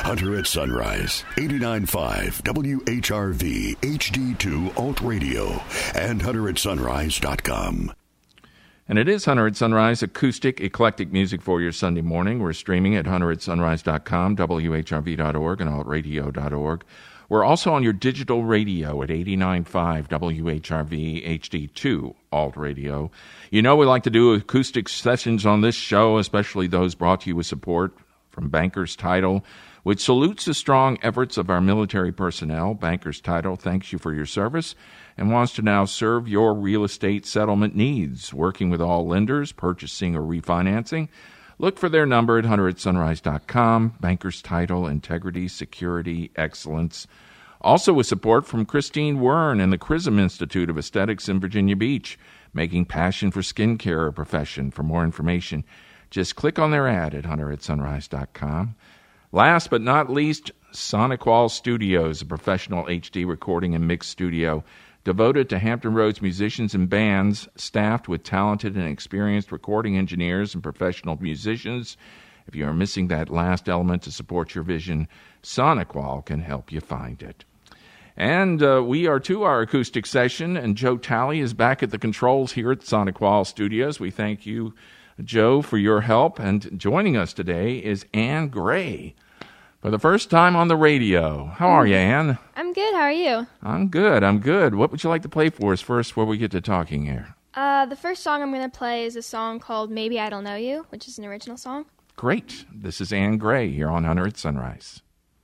Hunter at Sunrise, 89.5 WHRV HD2 Alt Radio, and hunteratsunrise.com. And it is Hunter at Sunrise, acoustic, eclectic music for your Sunday morning. We're streaming at hunteratsunrise.com, WHRV.org, and altradio.org. We're also on your digital radio at 89.5 WHRV HD2 Alt Radio. You know we like to do acoustic sessions on this show, especially those brought to you with support from Bankers Title, which salutes the strong efforts of our military personnel. Bankers Title thanks you for your service and wants to now serve your real estate settlement needs, working with all lenders, purchasing or refinancing. Look for their number at hunteratsunrise.com. Bankers Title, integrity, security, excellence. Also with support from Christine Wern and the Chrism Institute of Aesthetics in Virginia Beach, making passion for skincare a profession. For more information, just click on their ad at hunteratsunrise.com. Last but not least, Sonic-Wall Studios, a professional HD recording and mix studio devoted to Hampton Roads musicians and bands, staffed with talented and experienced recording engineers and professional musicians. If you are missing that last element to support your vision, Sonic-Wall can help you find it. And we are to our acoustic session, and Joe Talley is back at the controls here at Sonic-Wall Studios. We thank you, Joe, for your help. And joining us today is Ann Gray for the first time on the radio. How are you, Ann? I'm good. How are you? I'm good. What would you like to play for us first before we get to talking here? The first song I'm going to play is a song called Maybe I Don't Know You, which is an original song. Great. This is Ann Gray here on Hunter at Sunrise.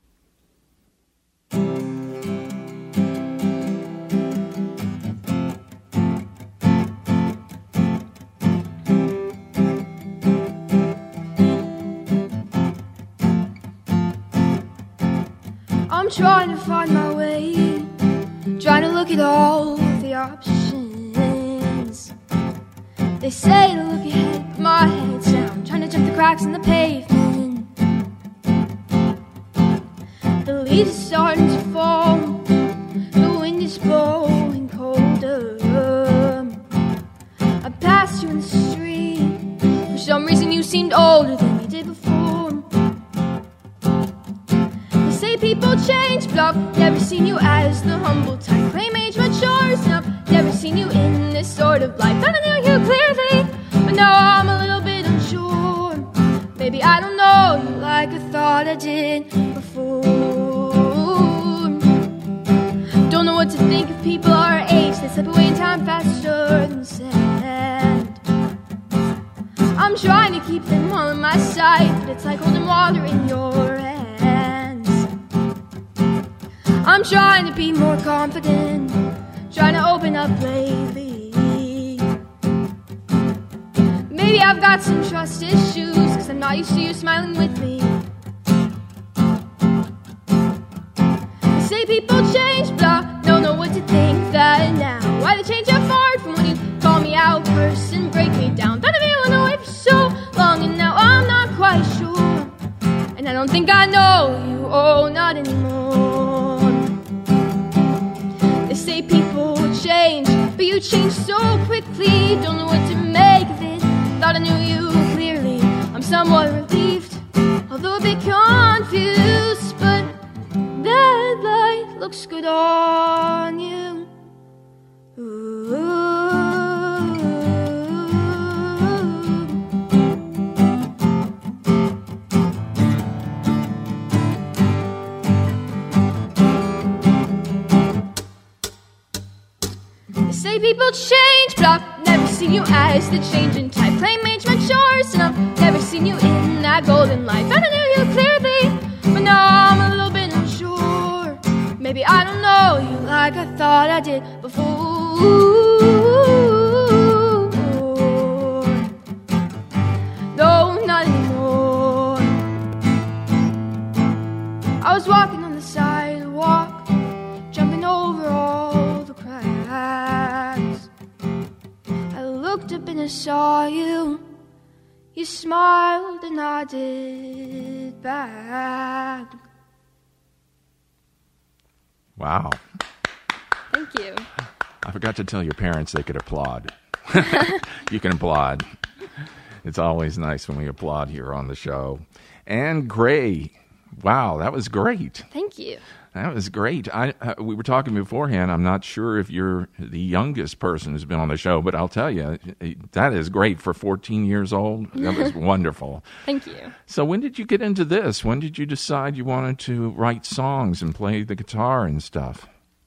I'm trying to find my way, trying to look at all the options. They say to look ahead, but my head's down, trying to jump the cracks in the pavement. The leaves are starting to fall, the wind is blowing colder. I passed you in the street, for some reason you seemed older than you did before. People change, but I've never seen you as the humble type. Claim age matures, and I've never seen you in this sort of life. I knew you clearly, but now I'm a little bit unsure. Maybe I don't know you like I thought I did before. Don't know what to think of people our age. They slip away in time faster than sand. I'm trying to keep them all on my side, but it's like holding water in your hand. I'm trying to be more confident, trying to open up lately. Maybe I've got some trust issues, cause I'm not used to you smiling with me. They say people change, but I don't know what to think that now. Why they change up hard from when you call me out first and break me down. Thought I've been away for so long and now I'm not quite sure. And I don't think I know you, oh, not anymore. They say people change, but you change so quickly. Don't know what to make of it. Thought I knew you clearly. I'm somewhat relieved, although a bit confused. But that light looks good on you. Ooh. Say people change, but I've never seen you as the changing type. Claim age matures, and I've never seen you in that golden light. Thought I knew you clearly, but now I'm a little bit unsure. Maybe I don't know you like I thought I did before. No, not anymore. I was walking on the sidewalk, jumping over all the cracks. I looked up and I saw you. You smiled and I did back. Wow. Thank you. I forgot to tell your parents they could applaud. You can applaud. It's always nice when we applaud here on the show. Ann Gray, Wow, that was great. Thank you. That was great. We were talking beforehand. I'm not sure if you're the youngest person who's been on the show, but I'll tell you, that is great for 14 years old. That was wonderful. Thank you. So when did you get into this? When did you decide you wanted to write songs and play the guitar and stuff?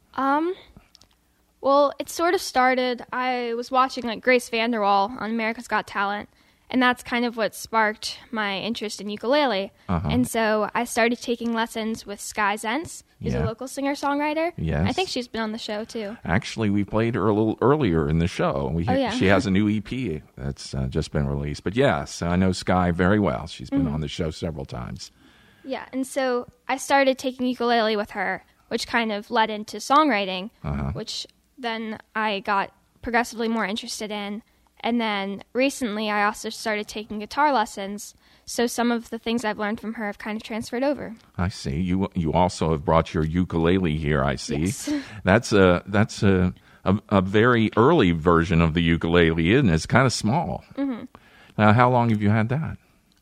Well, it sort of started, I was watching like Grace VanderWaal on America's Got Talent, and that's kind of what sparked my interest in ukulele. And so I started taking lessons with Sky Zentz, who's a local singer-songwriter. Yes. I think she's been on the show, too. Actually, we played her a little earlier in the show. She has a new EP that's just been released. But yes, I know Sky very well. She's been on the show several times. Yeah, and so I started taking ukulele with her, which kind of led into songwriting, which then I got progressively more interested in. And then recently I also started taking guitar lessons, so some of the things I've learned from her have kind of transferred over. I see. You also have brought your ukulele here, I see. Yes. That's a very early version of the ukulele, isn't it? It's kind of small. Now, how long have you had that?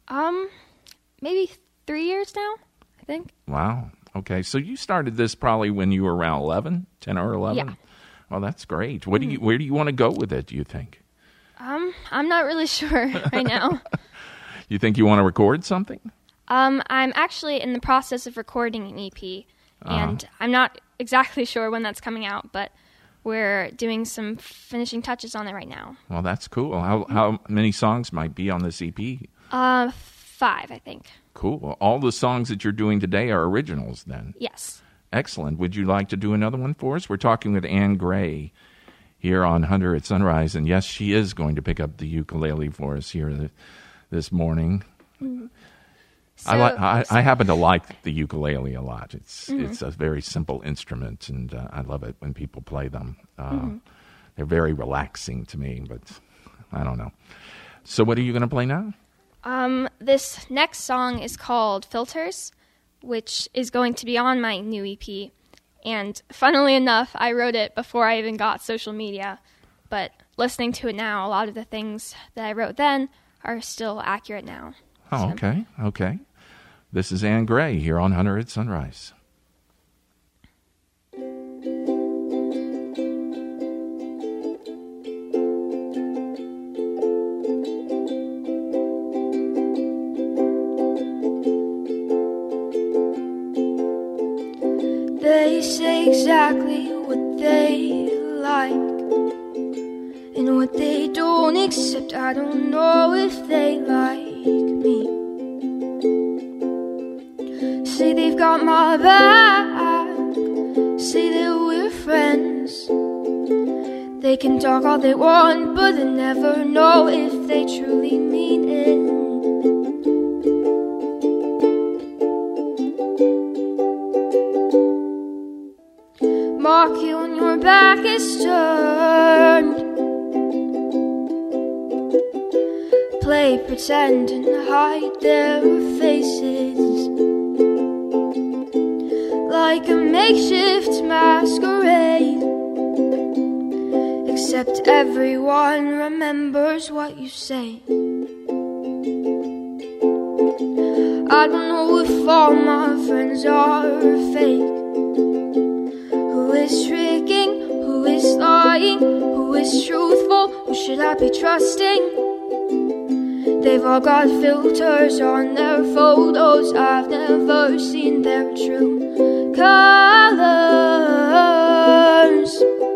Maybe 3 years now, I think. Wow. Okay, so you started this probably when you were around 11, 10 or 11? Yeah. Well, that's great. Where do you want to go with it, do you think? I'm not really sure right now. You think you want to record something? I'm actually in the process of recording an EP, and I'm not exactly sure when that's coming out, but we're doing some finishing touches on it right now. Well, that's cool. How many songs might be on this EP? 5, I think. Cool. All the songs that you're doing today are originals then? Yes. Excellent. Would you like to do another one for us? We're talking with Ann Gray here on Hunter at Sunrise, and yes, she is going to pick up the ukulele for us here this morning. So, I happen to like the ukulele a lot. It's a very simple instrument, and I love it when people play them. They're very relaxing to me, but I don't know. So what are you going to play now? This next song is called Filters, which is going to be on my new EP. And funnily enough, I wrote it before I even got social media. But listening to it now, a lot of the things that I wrote then are still accurate now. Oh, So. Okay. This is Ann Gray here on Hunter at Sunrise. They say exactly what they like and what they don't, except I don't know if they like me. Say they've got my back, say that we're friends. They can talk all they want, but they never know if they truly mean it. Mock you when your back is turned. Play pretend and hide their faces like a makeshift masquerade. Except everyone remembers what you say. I don't know if all my friends are fake. Who is tricking? Who is lying? Who is truthful? Who should I be trusting? They've all got filters on their photos. I've never seen their true colors.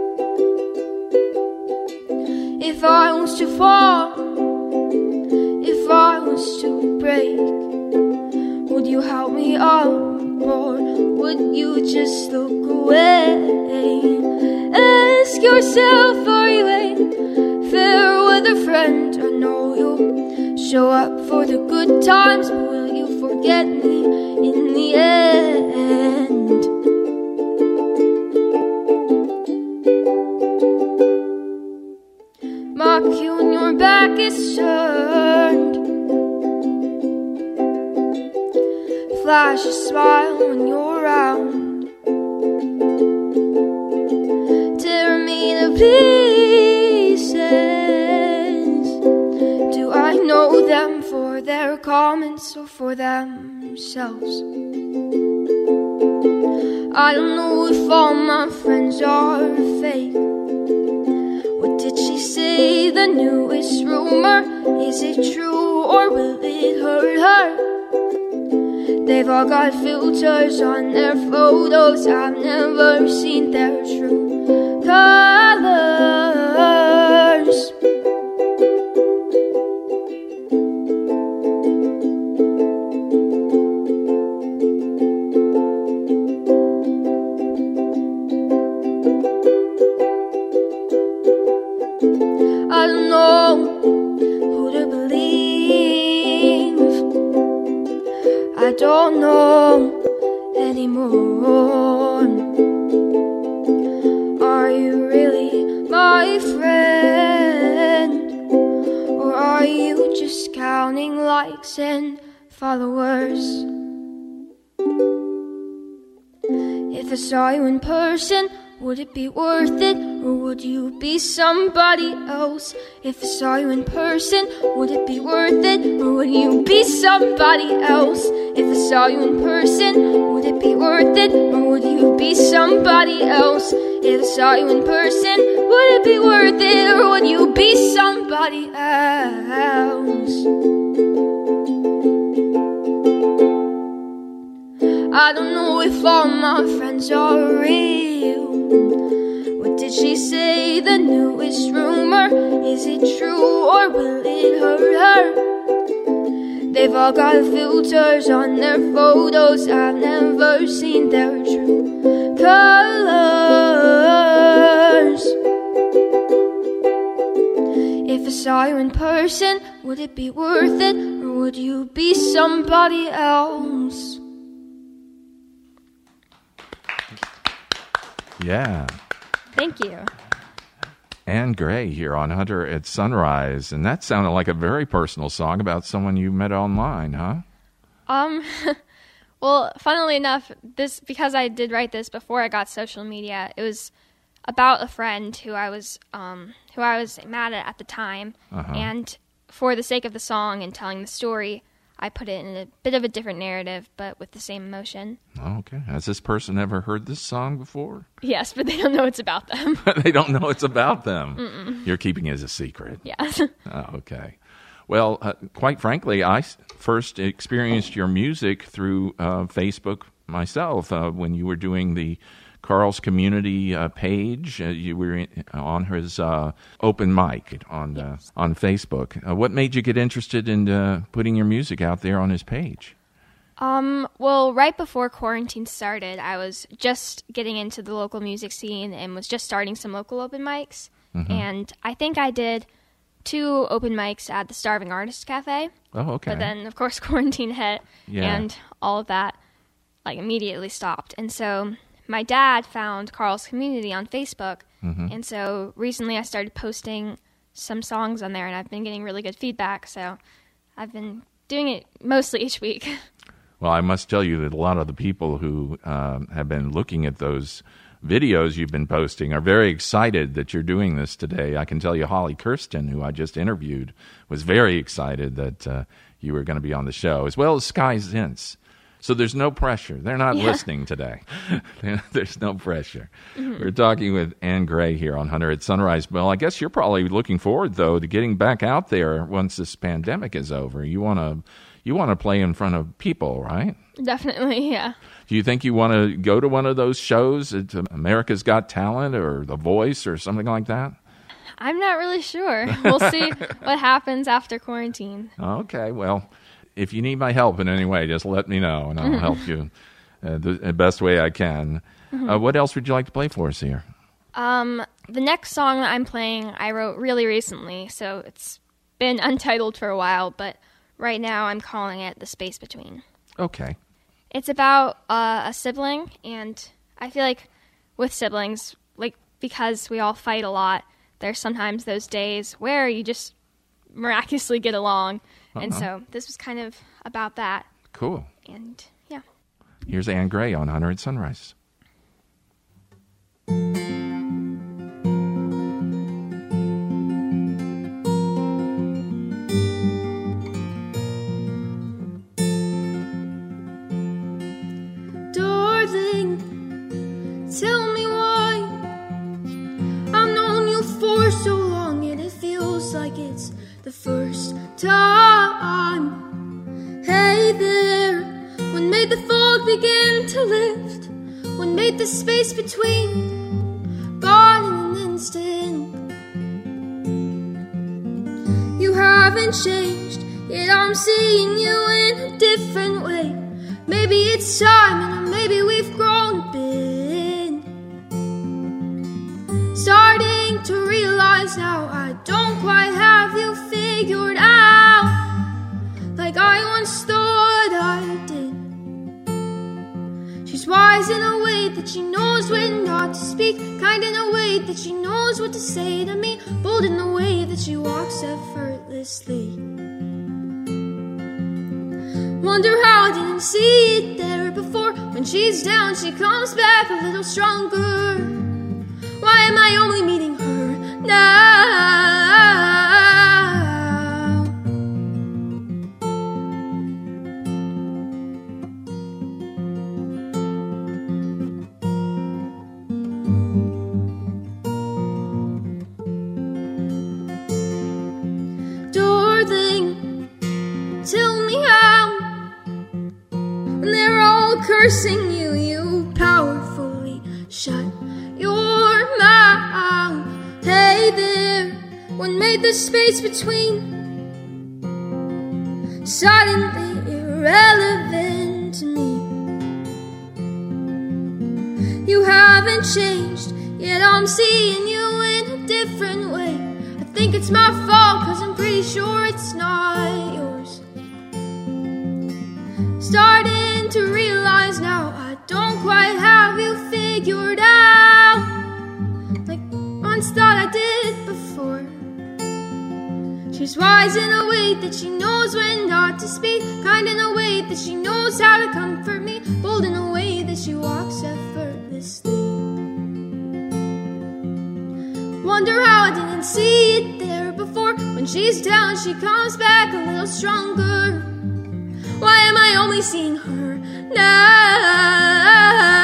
If I was to fall, if I was to break, would you help me up, or would you just look away? Ask yourself, are you a fair weather friend? I know you'll show up for the good times, but will you forget me in the end? Mock you when your back is turned. Flash a smile when you're around. Tear me to pieces. Do I know them for their common else or for themselves. I don't know if all my friends are fake. What did she say, the newest rumor? Is it true or will it hurt her? They've all got filters on their photos. I've never seen their true colors. I don't know who to believe. I don't know anymore. Are you really my friend? Or are you just counting likes and followers? If I saw you in person, would it be worth it, or would you be somebody else? If I saw you in person, would it be worth it, or would you be somebody else? If I saw you in person, would it be worth it, or would you be somebody else? If I saw you in person, would it be worth it, or would you be somebody else? I don't know if all my friends are real. What did she say, the newest rumor? Is it true or will it hurt her? They've all got filters on their photos. I've never seen their true colors. If I saw you in person, would it be worth it, or would you be somebody else? Yeah. Thank you. Anne Gray here on Hunter at Sunrise. And that sounded like a very personal song about someone you met online, huh? Well, funnily enough, because I did write this before I got social media, it was about a friend who I was mad at the time. Uh-huh. And for the sake of the song and telling the story, I put it in a bit of a different narrative, but with the same emotion. Okay. Has this person ever heard this song before? Yes, but they don't know it's about them. They don't know it's about them. Mm-mm. You're keeping it as a secret. Yes. Oh, okay. Well, quite frankly, I first experienced your music through Facebook myself when you were doing the Carl's Community page. You were on his open mic on Facebook. What made you get interested in putting your music out there on his page? Well, right before quarantine started, I was just getting into the local music scene and was just starting some local open mics. Mm-hmm. And I think I did 2 open mics at the Starving Artist Cafe. Oh, okay. But then, of course, quarantine hit, and all of that immediately stopped. And so my dad found Carl's Community on Facebook, mm-hmm. and so recently I started posting some songs on there, and I've been getting really good feedback, so I've been doing it mostly each week. Well, I must tell you that a lot of the people who have been looking at those videos you've been posting are very excited that you're doing this today. I can tell you Holly Kirsten, who I just interviewed, was very excited that you were going to be on the show, as well as Sky Zintz. So there's no pressure. They're not listening today. There's no pressure. Mm-hmm. We're talking with Anne Gray here on Hunter at Sunrise. Well, I guess you're probably looking forward, though, to getting back out there once this pandemic is over. You want to play in front of people, right? Definitely, yeah. Do you think you want to go to one of those shows at America's Got Talent or The Voice or something like that? I'm not really sure. We'll see what happens after quarantine. Okay, well, if you need my help in any way, just let me know, and I'll help you the best way I can. Mm-hmm. What else would you like to play for us here? The next song that I'm playing, I wrote really recently, so it's been untitled for a while, but right now I'm calling it The Space Between. Okay. It's about a sibling, and I feel like with siblings, because we all fight a lot, there's sometimes those days where you just miraculously get along. And so this was kind of about that. Cool. And, yeah. Here's Anne Gray on Hunter at Sunrise. Hey there, what made the fog begin to lift? What made the space between gone in an instant? You haven't changed, yet I'm seeing you in a different way. Maybe it's time, or maybe we've grown a bit. Starting to realize now I don't quite have you figured out, like I once thought I did. She's wise in a way that she knows when not to speak, kind in a way that she knows what to say to me, bold in the way that she walks effortlessly. Wonder how I didn't see it there before. When she's down, she comes back a little stronger. Why am I only meeting her now? Darling, tell me how, when they're all cursing you, you powerfully shut your mouth. Hey there, what made the space between suddenly irrelevant to me? You haven't changed, yet I'm seeing you in a different way. I think it's my fault, 'cause I'm pretty sure it's not yours. Starting to realize now I don't quite have you figured out, like once thought I did before. She's wise in a way that she knows when not to speak, kind in a way that she knows how to comfort me, bold in a way that she walks effortlessly. Wonder how I didn't see it there before. When she's down, she comes back a little stronger. Why am I only seeing her now?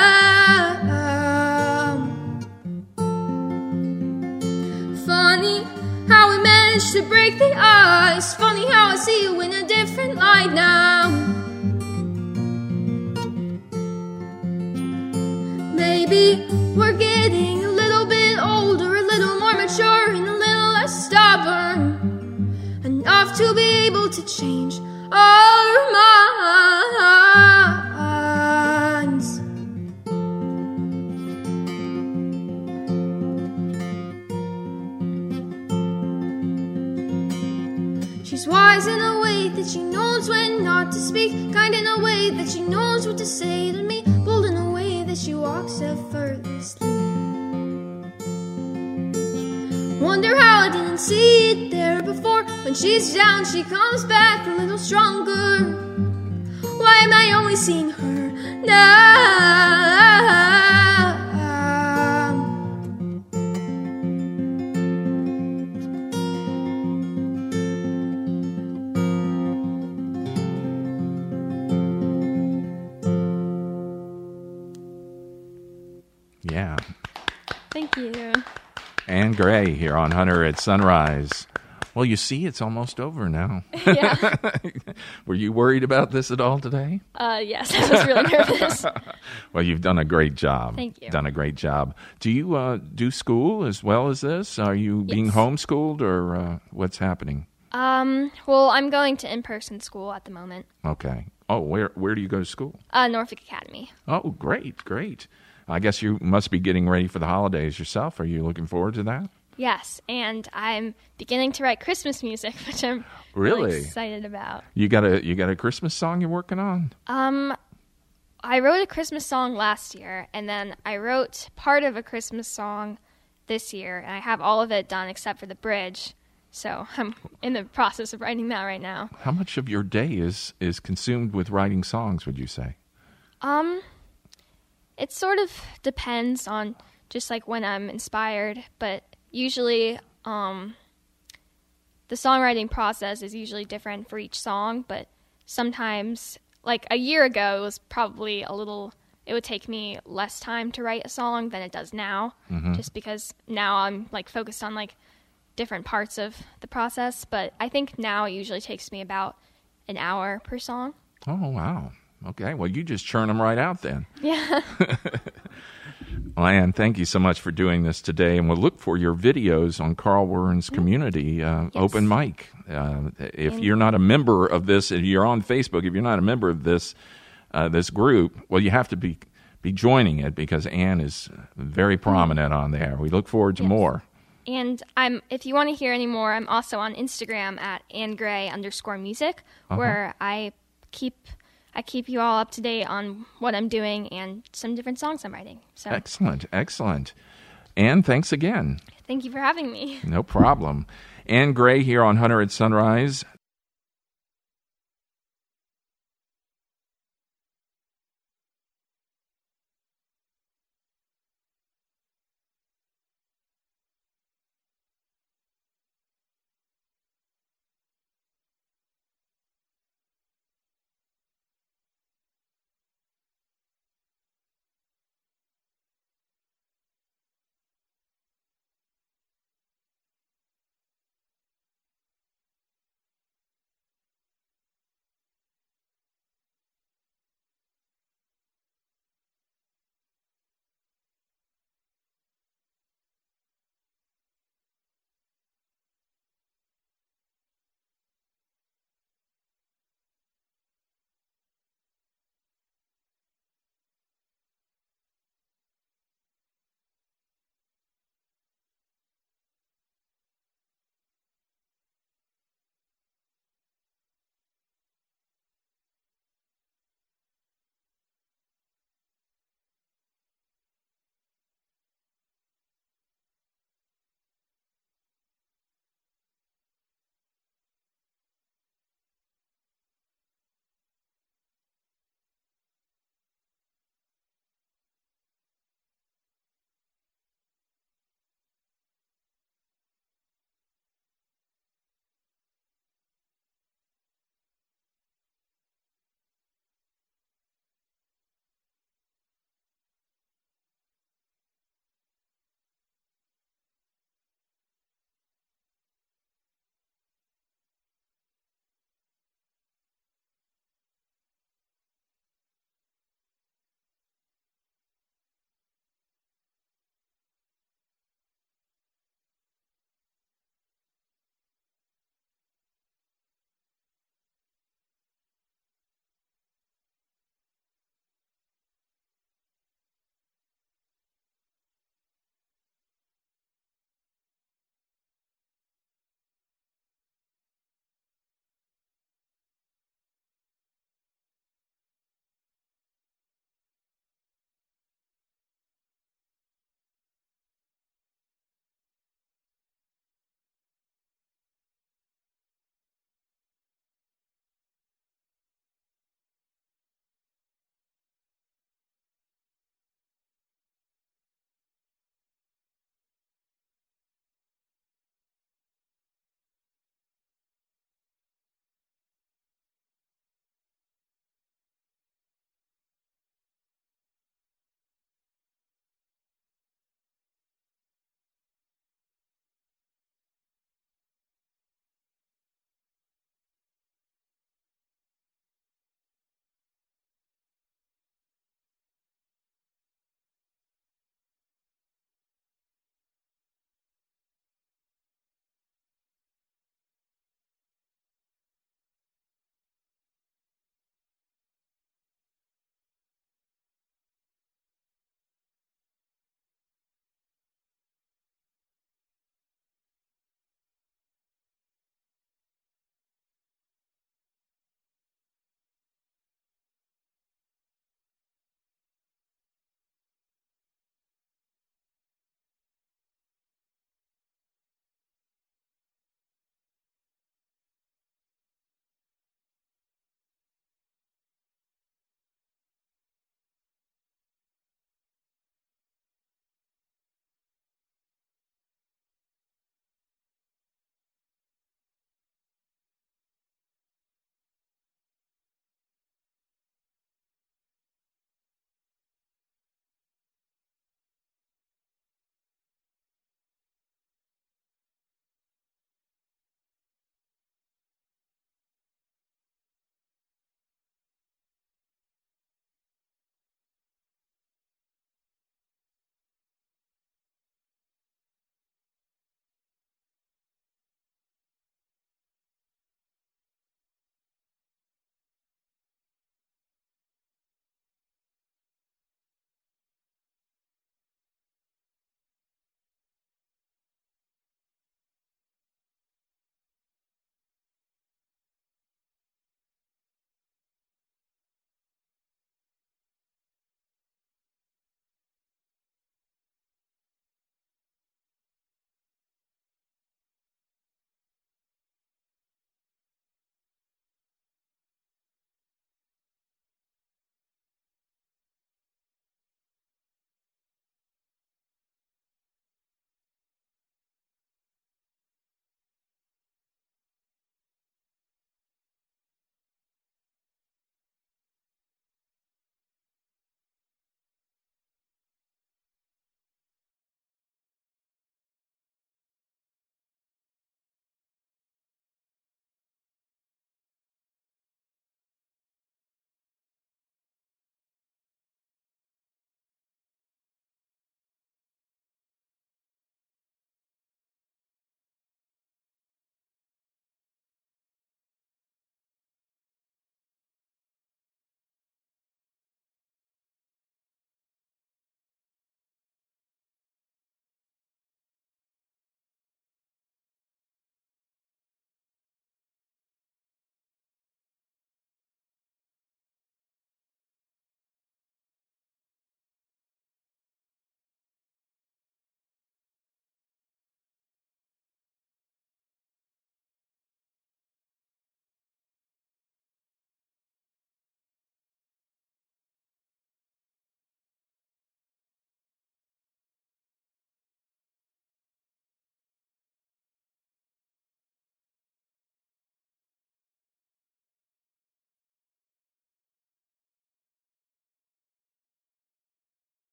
Funny how we managed to break the ice. Funny how I see you in a different light now. Maybe we're getting a little bit older, a little more mature, and a little less stubborn, enough to be able to change our minds. She's wise in a way that she knows when not to speak, kind in a way that she knows what to say to me, bold in a way that she walks effortlessly. Wonder how I didn't see it there before. When she's down, she comes back a little stronger. Why am I only seeing her now? Yeah. Thank you. Anne Gray here on Hunter at Sunrise. Well, you see, it's almost over now. Yeah. Were you worried about this at all today? Yes, I was really nervous. Well, you've done a great job. Thank you. Done a great job. Do you do school as well as this? Are you being Yes. homeschooled, or what's happening? Well, I'm going to in-person school at the moment. Okay. Oh, where do you go to school? Norfolk Academy. Oh, great. I guess you must be getting ready for the holidays yourself. Are you looking forward to that? Yes, and I'm beginning to write Christmas music, which I'm Really excited about. You got a Christmas song you're working on? I wrote a Christmas song last year, and then I wrote part of a Christmas song this year, and I have all of it done except for the bridge. So I'm in the process of writing that right now. How much of your day is consumed with writing songs, would you say? It sort of depends on just like when I'm inspired, but usually the songwriting process is usually different for each song, but sometimes, like a year ago, it was probably it would take me less time to write a song than it does now, just because now I'm like focused on like different parts of the process, but I think now it usually takes me about an hour per song. Oh, wow. Okay, well, you just churn them right out then. Yeah. Well, Ann, thank you so much for doing this today, and we'll look for your videos on Carl Warren's Community Open Mic. If you're not a member of this, if you're on Facebook, if you're not a member of this this group, well, you have to be joining it because Ann is very prominent on there. We look forward to more. And if you want to hear any more, I'm also on Instagram at @AnnGray_music, where I keep you all up to date on what I'm doing and some different songs I'm writing. So Excellent. Ann, thanks again. Thank you for having me. No problem. Ann Gray here on Hunter at Sunrise.